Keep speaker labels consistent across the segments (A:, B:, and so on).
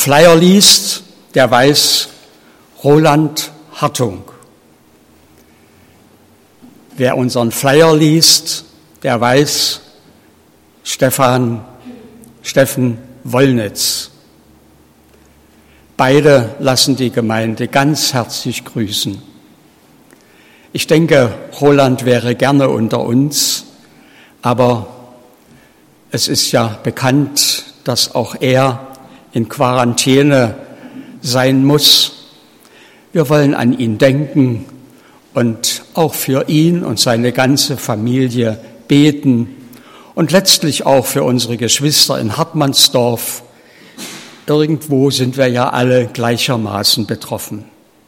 A: Flyer liest, der weiß Roland Hartung. Wer unseren Flyer liest, der weiß Steffen Wollnitz. Beide lassen die Gemeinde ganz herzlich grüßen. Ich denke, Roland wäre gerne unter uns, aber es ist ja bekannt, dass auch er in Quarantäne sein muss. Wir wollen an ihn denken und auch für ihn und seine ganze Familie beten und letztlich auch für unsere Geschwister in Hartmannsdorf. Irgendwo sind wir ja alle gleichermaßen betroffen.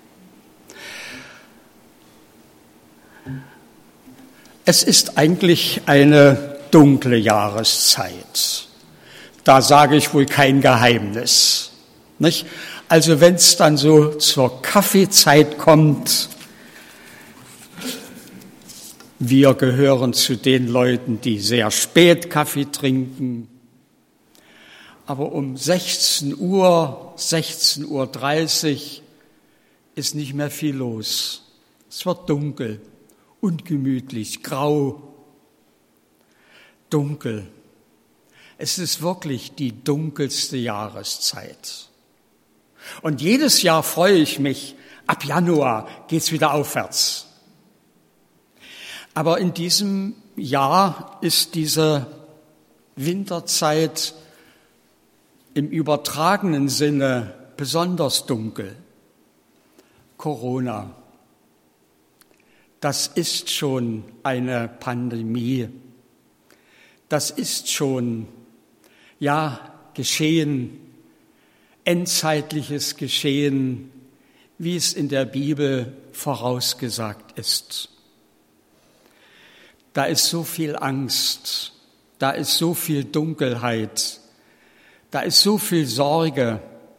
A: Es ist eigentlich eine dunkle Jahreszeit. Da sage ich wohl kein Geheimnis, nicht? Also wenn es dann so zur Kaffeezeit kommt, wir gehören zu den Leuten, die sehr spät Kaffee trinken, aber um 16 Uhr, 16:30 Uhr ist nicht mehr viel los. Es wird dunkel, ungemütlich, grau, dunkel. Es ist wirklich die dunkelste Jahreszeit. Und jedes Jahr freue ich mich, ab Januar geht's wieder aufwärts. Aber in diesem Jahr ist diese Winterzeit im übertragenen Sinne besonders dunkel. Corona, das ist schon eine Pandemie. Das ist schon, Geschehen, endzeitliches Geschehen, wie es in der Bibel vorausgesagt ist. Da ist so viel Angst, da ist so viel Dunkelheit, da ist so viel Sorge.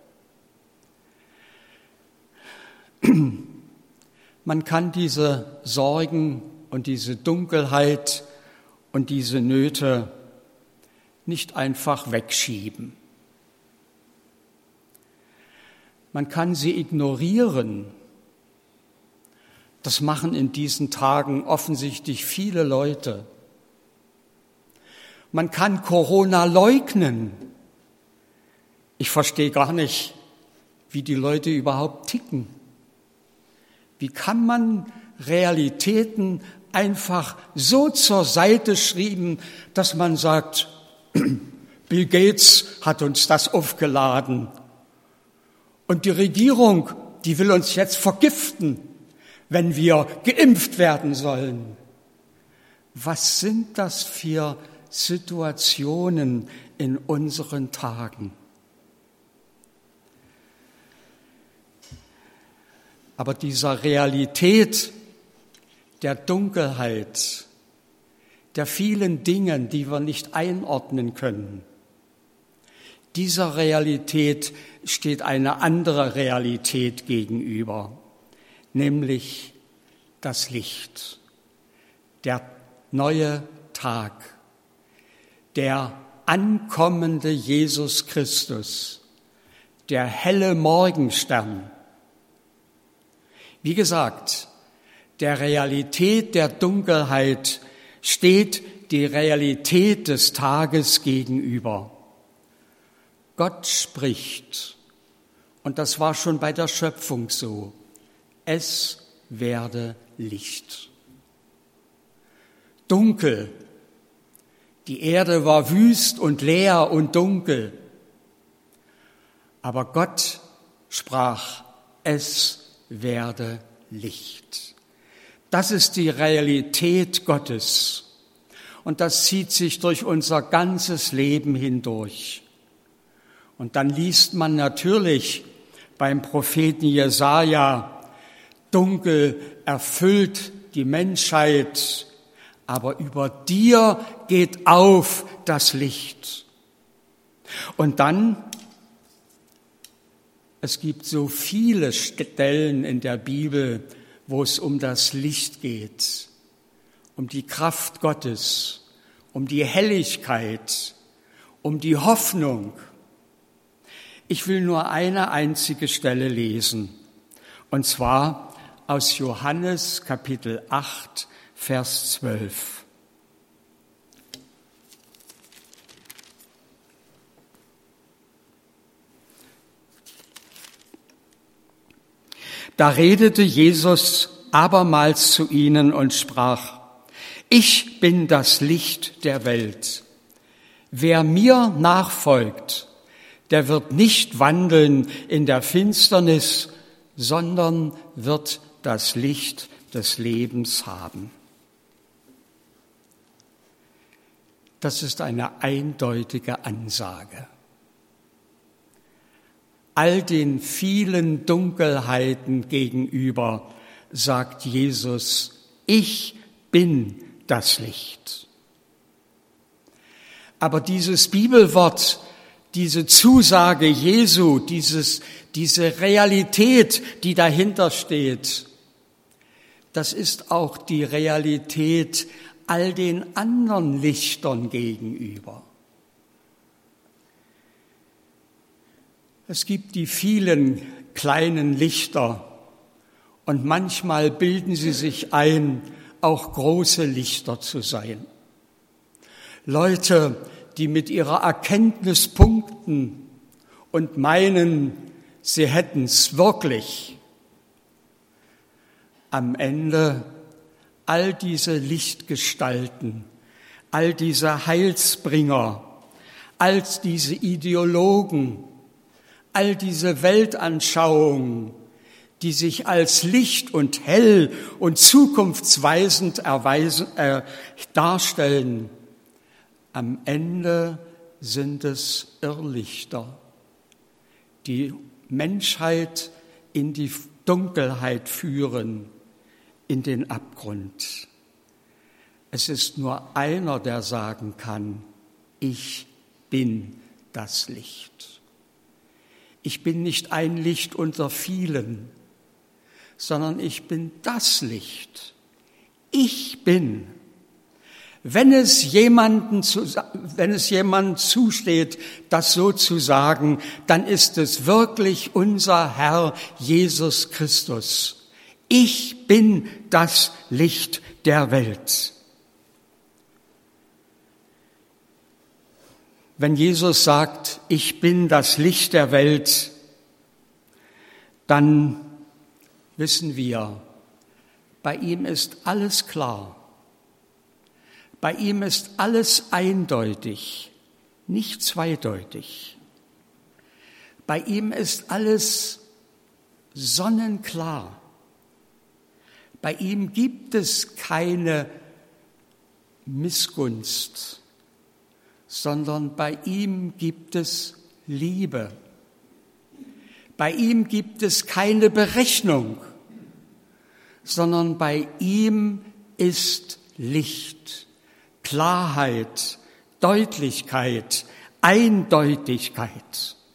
A: Man kann diese Sorgen und diese Dunkelheit und diese Nöte nicht einfach wegschieben. Man kann sie ignorieren. Das machen in diesen Tagen offensichtlich viele Leute. Man kann Corona leugnen. Ich verstehe gar nicht, wie die Leute überhaupt ticken. Wie kann man Realitäten einfach so zur Seite schieben, dass man sagt, Bill Gates hat uns das aufgeladen und die Regierung, die will uns jetzt vergiften, wenn wir geimpft werden sollen. Was sind das für Situationen in unseren Tagen? Aber dieser Realität der Dunkelheit, der vielen Dingen, die wir nicht einordnen können, dieser Realität steht eine andere Realität gegenüber, nämlich das Licht, der neue Tag, der ankommende Jesus Christus, der helle Morgenstern. Wie gesagt, der Realität der Dunkelheit steht die Realität des Tages gegenüber. Gott spricht, und das war schon bei der Schöpfung so, es werde Licht. Dunkel, die Erde war wüst und leer und dunkel, aber Gott sprach, es werde Licht. Das ist die Realität Gottes und das zieht sich durch unser ganzes Leben hindurch. Und dann liest man natürlich beim Propheten Jesaja, dunkel erfüllt die Menschheit, aber über dir geht auf das Licht. Und dann, es gibt so viele Stellen in der Bibel, wo es um das Licht geht, um die Kraft Gottes, um die Helligkeit, um die Hoffnung. Ich will nur eine einzige Stelle lesen, und zwar aus Johannes Kapitel 8, Vers 12. Da redete Jesus abermals zu ihnen und sprach: Ich bin das Licht der Welt. Wer mir nachfolgt, der wird nicht wandeln in der Finsternis, sondern wird das Licht des Lebens haben. Das ist eine eindeutige Ansage. All den vielen Dunkelheiten gegenüber sagt Jesus: Ich bin das Licht. Aber dieses Bibelwort, diese Zusage Jesu, diese Realität, die dahinter steht, das ist auch die Realität all den anderen Lichtern gegenüber. Es gibt die vielen kleinen Lichter und manchmal bilden sie sich ein, auch große Lichter zu sein. Leute, die mit ihrer Erkenntnis punkten und meinen, sie hätten's wirklich. Am Ende all diese Lichtgestalten, all diese Heilsbringer, all diese Ideologen, all diese Weltanschauungen, die sich als Licht und hell und zukunftsweisend darstellen, am Ende sind es Irrlichter, die Menschheit in die Dunkelheit führen, in den Abgrund. Es ist nur einer, der sagen kann: Ich bin das Licht. Ich bin nicht ein Licht unter vielen, sondern ich bin das Licht. Ich bin. Wenn es jemandem zusteht, das so zu sagen, dann ist es wirklich unser Herr Jesus Christus. Ich bin das Licht der Welt. Wenn Jesus sagt, ich bin das Licht der Welt, dann wissen wir, bei ihm ist alles klar. Bei ihm ist alles eindeutig, nicht zweideutig. Bei ihm ist alles sonnenklar. Bei ihm gibt es keine Missgunst, sondern bei ihm gibt es Liebe. Bei ihm gibt es keine Berechnung, sondern bei ihm ist Licht, Klarheit, Deutlichkeit, Eindeutigkeit.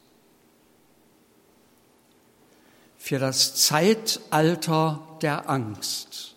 A: Für das Zeitalter der Angst.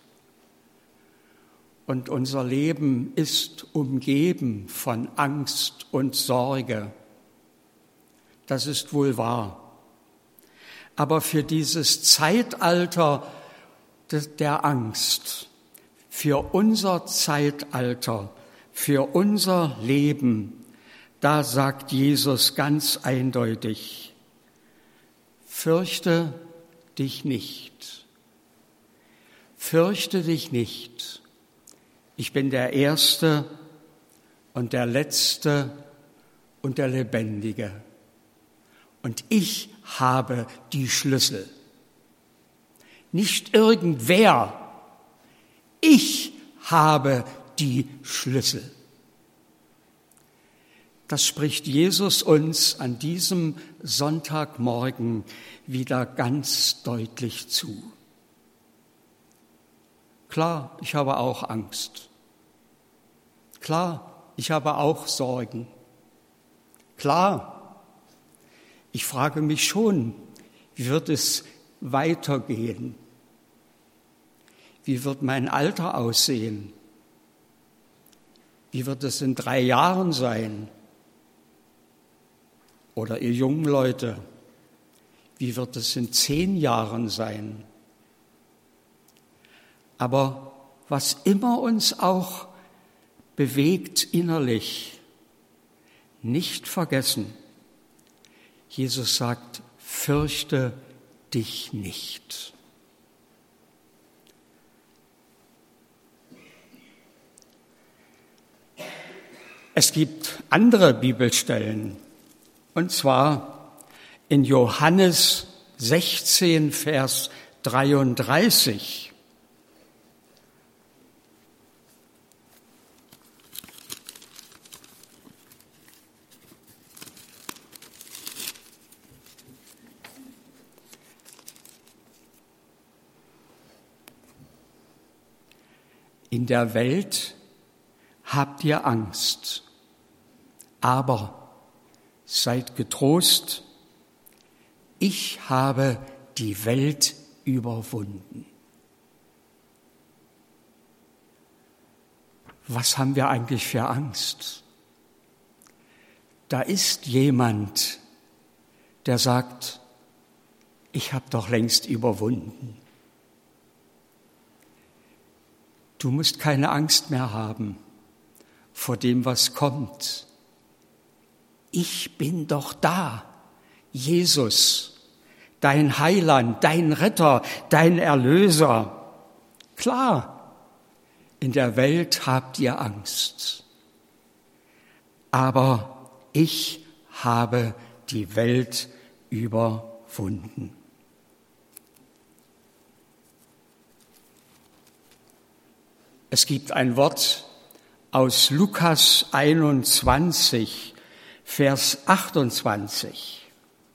A: Und unser Leben ist umgeben von Angst und Sorge. Das ist wohl wahr. Aber für dieses Zeitalter der Angst, für unser Zeitalter, für unser Leben, da sagt Jesus ganz eindeutig: Fürchte dich nicht. Fürchte dich nicht. Ich bin der Erste und der Letzte und der Lebendige. Und ich habe die Schlüssel. Nicht irgendwer. Ich habe die Schlüssel. Das spricht Jesus uns an diesem Sonntagmorgen wieder ganz deutlich zu. Klar, ich habe auch Angst. Klar, ich habe auch Sorgen. Klar, ich frage mich schon, wie wird es weitergehen? Wie wird mein Alter aussehen? Wie wird es in 3 Jahren sein? Oder ihr jungen Leute? Wie wird es in 10 Jahren sein? Aber was immer uns auch bewegt innerlich, nicht vergessen. Jesus sagt, fürchte dich nicht. Es gibt andere Bibelstellen, und zwar in Johannes 16, Vers 33. In der Welt habt ihr Angst, aber seid getrost, ich habe die Welt überwunden. Was haben wir eigentlich für Angst? Da ist jemand, der sagt, ich habe doch längst überwunden. Du musst keine Angst mehr haben vor dem, was kommt. Ich bin doch da, Jesus, dein Heiland, dein Retter, dein Erlöser. Klar, in der Welt habt ihr Angst, aber ich habe die Welt überwunden. Es gibt ein Wort aus Lukas 21, Vers 28.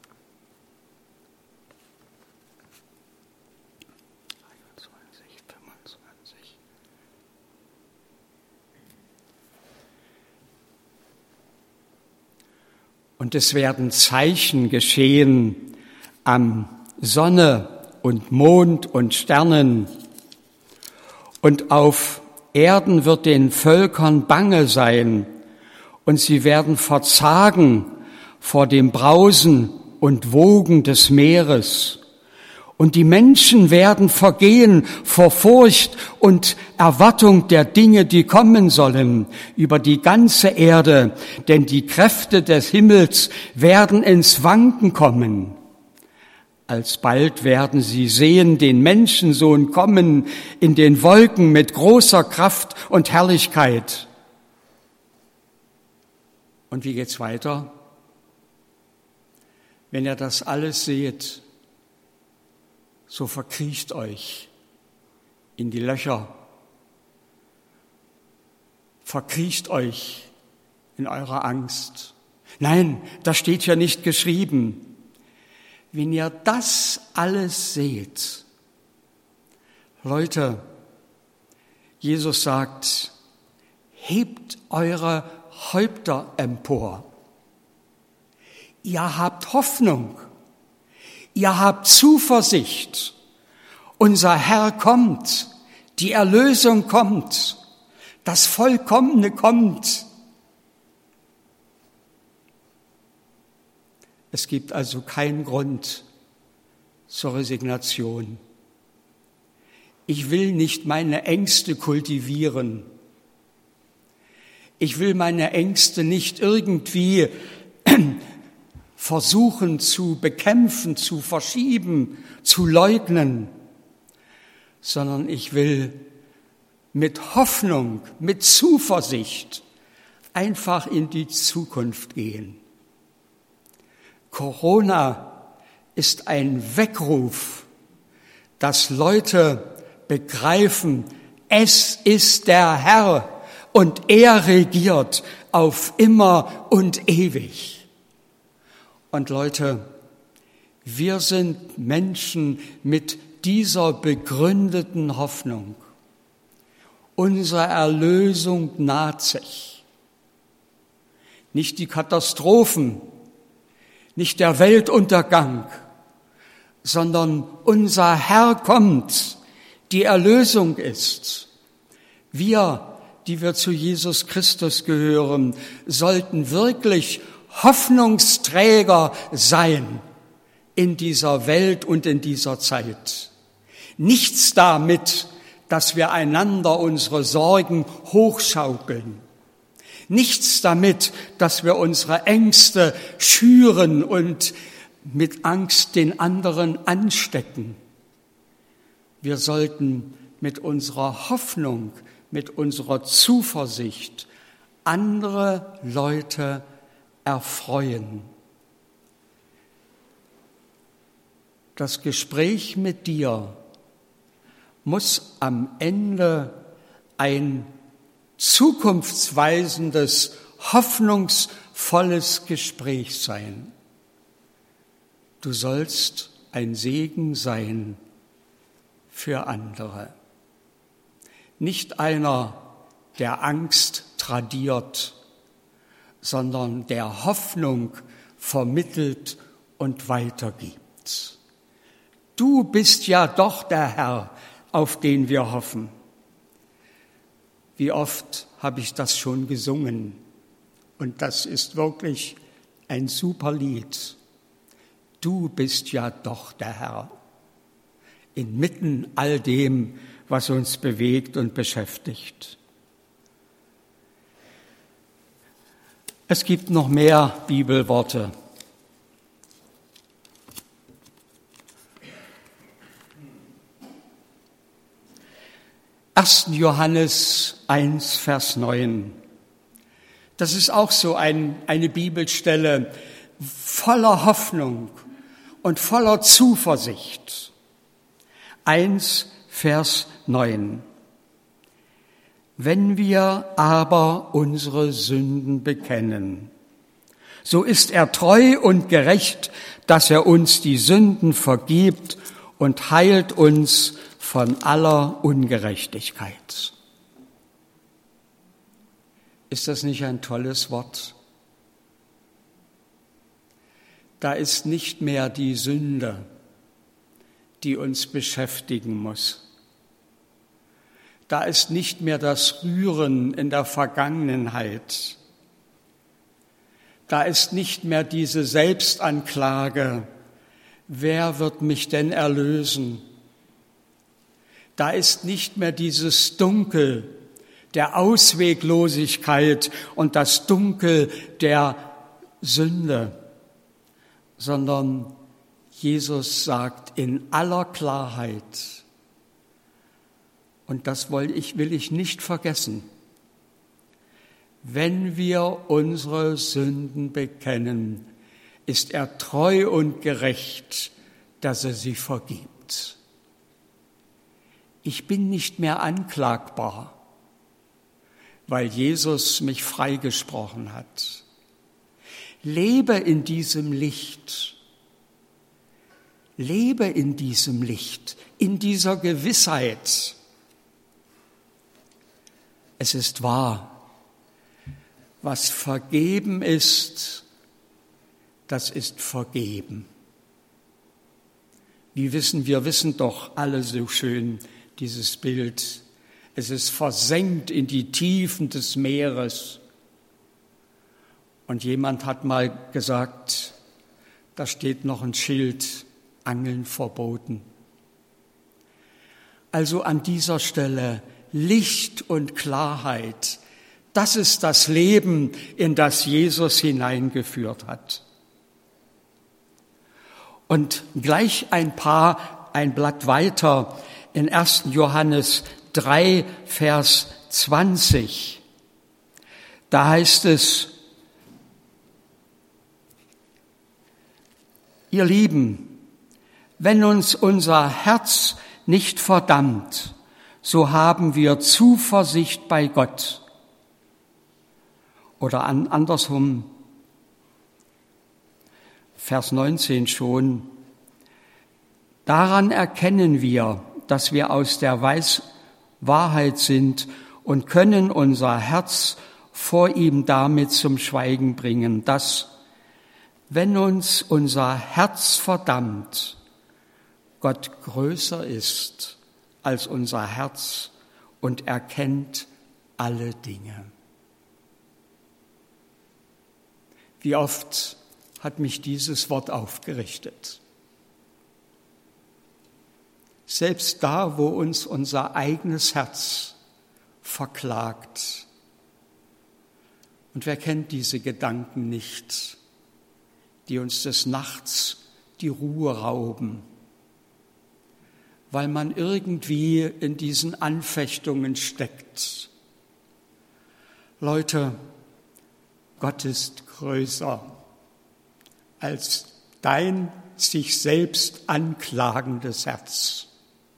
A: Und es werden Zeichen geschehen an Sonne und Mond und Sternen, und auf Erden wird den Völkern bange sein, und sie werden verzagen vor dem Brausen und Wogen des Meeres. Und die Menschen werden vergehen vor Furcht und Erwartung der Dinge, die kommen sollen über die ganze Erde, denn die Kräfte des Himmels werden ins Wanken kommen. Alsbald werden sie sehen den Menschensohn kommen in den Wolken mit großer Kraft und Herrlichkeit. Und wie geht's weiter? Wenn ihr das alles seht, so verkriecht euch in die Löcher, verkriecht euch in eurer Angst. Nein, das steht ja nicht geschrieben. Wenn ihr das alles seht, Leute, Jesus sagt, hebt eure Häupter empor. Ihr habt Hoffnung, ihr habt Zuversicht. Unser Herr kommt, die Erlösung kommt, das Vollkommene kommt. Es gibt also keinen Grund zur Resignation. Ich will nicht meine Ängste kultivieren. Ich will meine Ängste nicht irgendwie versuchen zu bekämpfen, zu verschieben, zu leugnen, sondern ich will mit Hoffnung, mit Zuversicht einfach in die Zukunft gehen. Corona ist ein Weckruf, dass Leute begreifen, es ist der Herr und er regiert auf immer und ewig. Und Leute, wir sind Menschen mit dieser begründeten Hoffnung. Unsere Erlösung naht sich. Nicht die Katastrophen, nicht der Weltuntergang, sondern unser Herr kommt, die Erlösung ist. Wir, die wir zu Jesus Christus gehören, sollten wirklich Hoffnungsträger sein, in dieser Welt und in dieser Zeit. Nichts damit, dass wir einander unsere Sorgen hochschaukeln. Nichts damit, dass wir unsere Ängste schüren und mit Angst den anderen anstecken. Wir sollten mit unserer Hoffnung, mit unserer Zuversicht andere Leute erfreuen. Das Gespräch mit dir muss am Ende ein zukunftsweisendes, hoffnungsvolles Gespräch sein. Du sollst ein Segen sein für andere. Nicht einer, der Angst tradiert, sondern der Hoffnung vermittelt und weitergibt. Du bist ja doch der Herr, auf den wir hoffen. Wie oft habe ich das schon gesungen? Und das ist wirklich ein super Lied. Du bist ja doch der Herr. Inmitten all dem, was uns bewegt und beschäftigt. Es gibt noch mehr Bibelworte. Johannes 1, Vers 9. Das ist auch so eine Bibelstelle voller Hoffnung und voller Zuversicht. 1, Vers 9. Wenn wir aber unsere Sünden bekennen, so ist er treu und gerecht, dass er uns die Sünden vergibt und heilt uns von aller Ungerechtigkeit. Ist das nicht ein tolles Wort? Da ist nicht mehr die Sünde, die uns beschäftigen muss. Da ist nicht mehr das Rühren in der Vergangenheit. Da ist nicht mehr diese Selbstanklage, wer wird mich denn erlösen? Da ist nicht mehr dieses Dunkel der Ausweglosigkeit und das Dunkel der Sünde, sondern Jesus sagt in aller Klarheit, und das will ich nicht vergessen, wenn wir unsere Sünden bekennen, ist er treu und gerecht, dass er sie vergibt. Ich bin nicht mehr anklagbar, weil Jesus mich freigesprochen hat. Lebe in diesem Licht. Lebe in diesem Licht, in dieser Gewissheit. Es ist wahr, was vergeben ist, das ist vergeben. Wir wissen doch alle so schön dieses Bild. Es ist versenkt in die Tiefen des Meeres. Und jemand hat mal gesagt, da steht noch ein Schild, Angeln verboten. Also an dieser Stelle Licht und Klarheit, das ist das Leben, in das Jesus hineingeführt hat. Und gleich ein Blatt weiter in 1. Johannes 3, Vers 20. Da heißt es, ihr Lieben, wenn uns unser Herz nicht verdammt, so haben wir Zuversicht bei Gott. Oder andersrum, Vers 19 schon. Daran erkennen wir, dass wir aus der Wahrheit sind und können unser Herz vor ihm damit zum Schweigen bringen, dass, wenn uns unser Herz verdammt, Gott größer ist als unser Herz und erkennt alle Dinge. Wie oft hat mich dieses Wort aufgerichtet. selbst da, wo uns unser eigenes Herz verklagt. Und wer kennt diese Gedanken nicht, die uns des Nachts die Ruhe rauben, weil man irgendwie in diesen Anfechtungen steckt. Leute, Gott ist größer als dein sich selbst anklagendes Herz.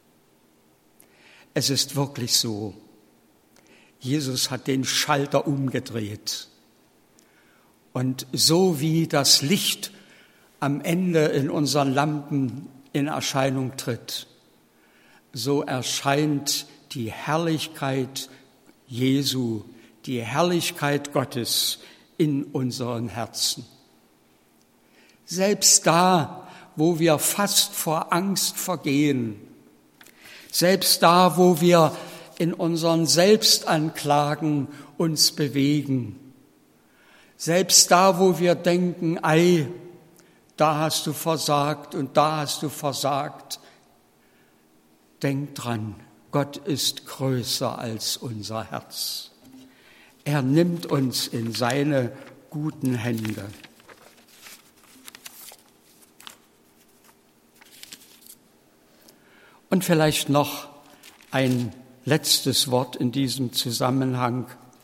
A: Es ist wirklich so. Jesus hat den Schalter umgedreht. Und so wie das Licht am Ende in unseren Lampen in Erscheinung tritt, so erscheint die Herrlichkeit Jesu, die Herrlichkeit Gottes in unseren Herzen. Selbst da, wo wir fast vor Angst vergehen, selbst da, wo wir in unseren Selbstanklagen uns bewegen, selbst da, wo wir denken, ei, da hast du versagt und da hast du versagt, denk dran, Gott ist größer als unser Herz. Er nimmt uns in seine guten Hände. Und vielleicht noch ein letztes Wort in diesem Zusammenhang.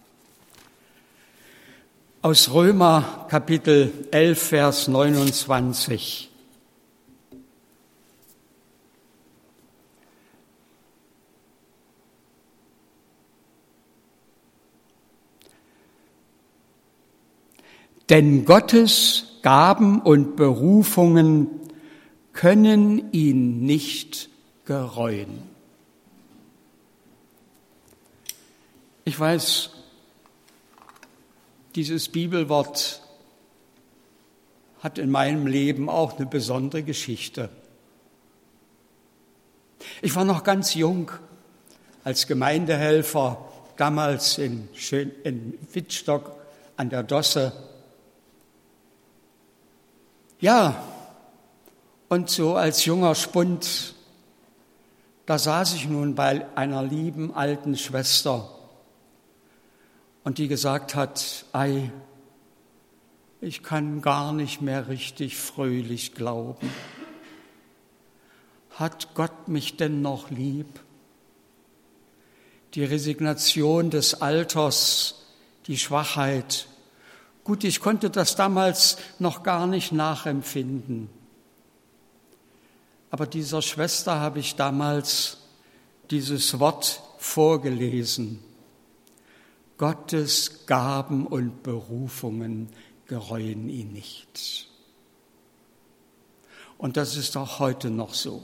A: Aus Römer Kapitel 11, Vers 29. Denn Gottes Gaben und Berufungen können ihn nicht gereuen. Ich weiß, dieses Bibelwort hat in meinem Leben auch eine besondere Geschichte. Ich war noch ganz jung als Gemeindehelfer, damals in Wittstock an der Dosse. Ja, und so als junger Spund, da saß ich nun bei einer lieben alten Schwester und die gesagt hat, ei, ich kann gar nicht mehr richtig fröhlich glauben. Hat Gott mich denn noch lieb? Die Resignation des Alters, die Schwachheit. Gut, ich konnte das damals noch gar nicht nachempfinden. Aber dieser Schwester habe ich damals dieses Wort vorgelesen. Gottes Gaben und Berufungen gereuen ihn nicht. Und das ist auch heute noch so.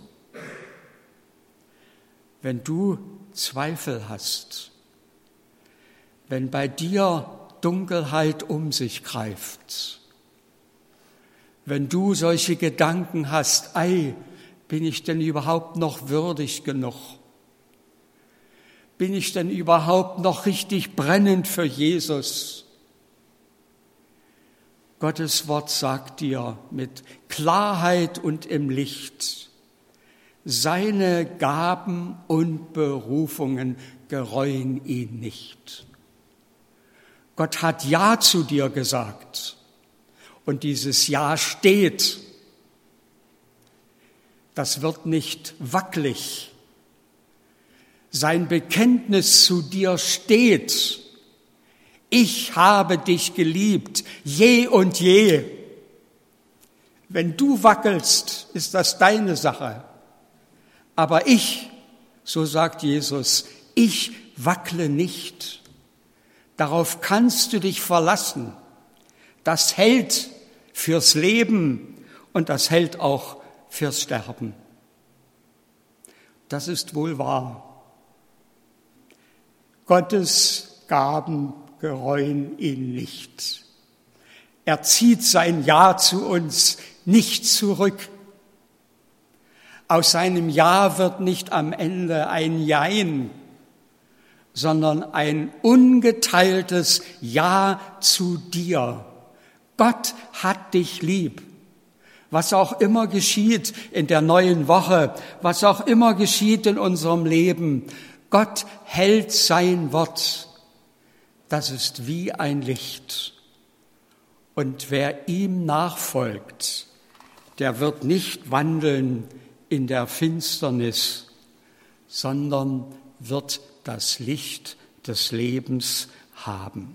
A: Wenn du Zweifel hast, wenn bei dir Dunkelheit um sich greift, wenn du solche Gedanken hast, ei, bin ich denn überhaupt noch würdig genug? Bin ich denn überhaupt noch richtig brennend für Jesus? Gottes Wort sagt dir mit Klarheit und im Licht, seine Gaben und Berufungen gereuen ihn nicht. Gott hat Ja zu dir gesagt und dieses Ja steht. Das wird nicht wackelig. Sein Bekenntnis zu dir steht. Ich habe dich geliebt, je und je. Wenn du wackelst, ist das deine Sache. Aber ich, so sagt Jesus, ich wackle nicht. Darauf kannst du dich verlassen. Das hält fürs Leben und das hält auch fürs Sterben. Das ist wohl wahr. Gottes Gaben gereuen ihn nicht. Er zieht sein Ja zu uns nicht zurück. Aus seinem Ja wird nicht am Ende ein Jein, sondern ein ungeteiltes Ja zu dir. Gott hat dich lieb. Was auch immer geschieht in der neuen Woche, was auch immer geschieht in unserem Leben, Gott hält sein Wort. Das ist wie ein Licht. Und wer ihm nachfolgt, der wird nicht wandeln in der Finsternis, sondern wird das Licht des Lebens haben.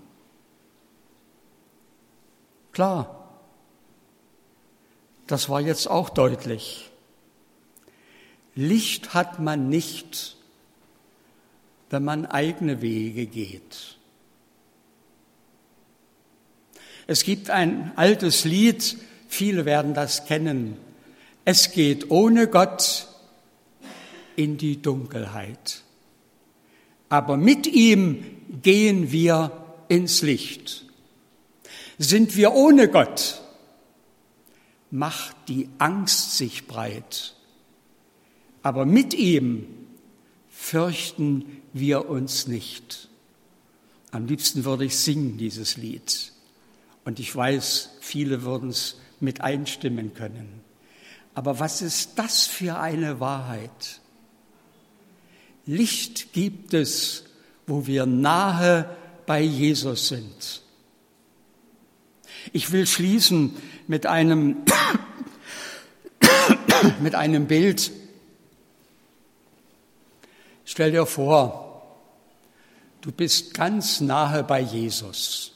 A: Klar, das war jetzt auch deutlich. Licht hat man nicht, wenn man eigene Wege geht. Es gibt ein altes Lied, viele werden das kennen. Es geht ohne Gott in die Dunkelheit. Aber mit ihm gehen wir ins Licht. Sind wir ohne Gott, macht die Angst sich breit. Aber mit ihm fürchten wir uns nicht. Am liebsten würde ich singen, dieses Lied. Und ich weiß, viele würden es mit einstimmen können. Aber was ist das für eine Wahrheit? Licht gibt es, wo wir nahe bei Jesus sind. Ich will schließen mit einem Bild. Stell dir vor, du bist ganz nahe bei Jesus.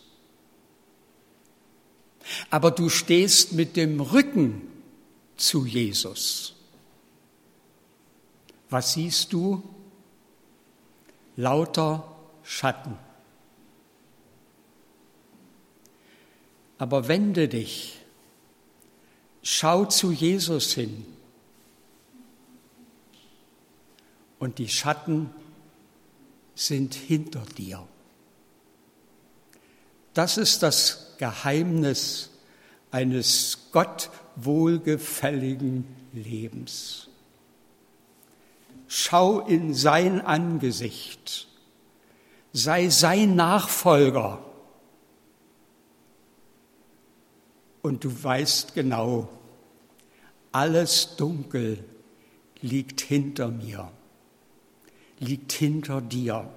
A: Aber du stehst mit dem Rücken zu Jesus. Was siehst du? Lauter Schatten. Aber wende dich, schau zu Jesus hin. Und die Schatten sind hinter dir. Das ist das Geheimnis eines Gott wohlgefälligen Lebens. Schau in sein Angesicht, sei sein Nachfolger. Und du weißt genau, alles Dunkel liegt hinter mir, liegt hinter dir.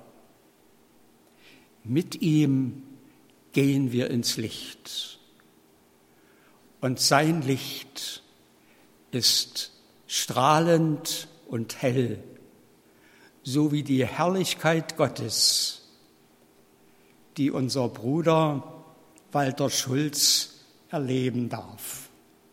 A: Mit ihm gehen wir ins Licht. Und sein Licht ist strahlend und hell, so wie die Herrlichkeit Gottes, die unser Bruder Walter Schulz erleben darf.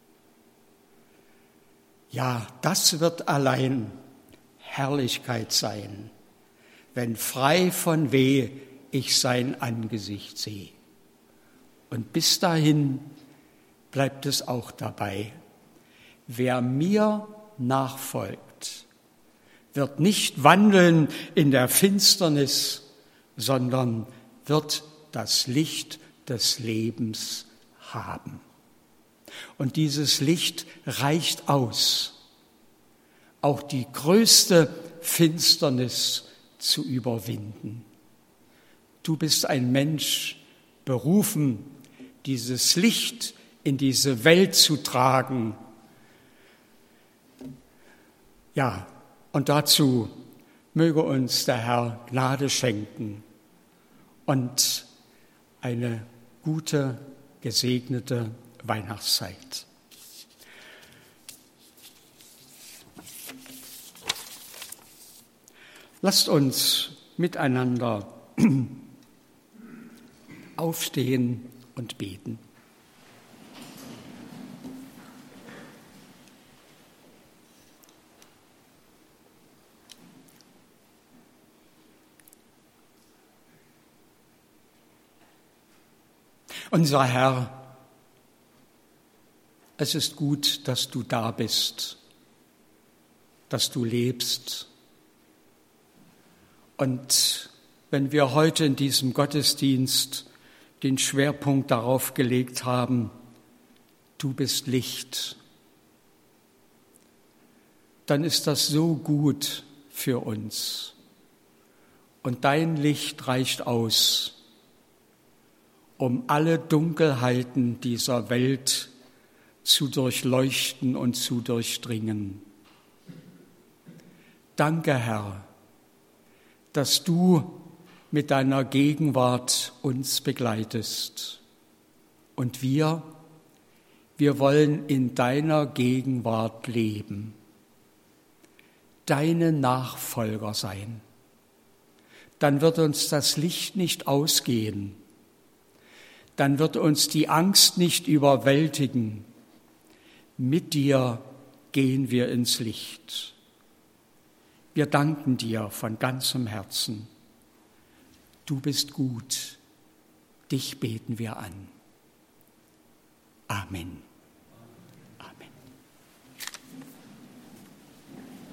A: Ja, das wird allein Herrlichkeit sein, wenn frei von Weh ich sein Angesicht sehe. Und bis dahin bleibt es auch dabei. Wer mir nachfolgt, wird nicht wandeln in der Finsternis, sondern wird das Licht des Lebens haben. Und dieses Licht reicht aus, auch die größte Finsternis zu überwinden. Du bist ein Mensch, berufen, dieses Licht in diese Welt zu tragen. Ja, und dazu möge uns der Herr Gnade schenken und eine gute, gesegnete Weihnachtszeit. Lasst uns miteinander aufstehen und beten. Unser Herr, es ist gut, dass du da bist, dass du lebst. Und wenn wir heute in diesem Gottesdienst den Schwerpunkt darauf gelegt haben, du bist Licht, dann ist das so gut für uns. Und dein Licht reicht aus, um alle Dunkelheiten dieser Welt zu durchleuchten und zu durchdringen. Danke, Herr, dass du mit deiner Gegenwart uns begleitest. Und wir wollen in deiner Gegenwart leben, deine Nachfolger sein. Dann wird uns das Licht nicht ausgehen, dann wird uns die Angst nicht überwältigen. Mit dir gehen wir ins Licht. Wir danken dir von ganzem Herzen. Du bist gut, dich beten wir an. Amen.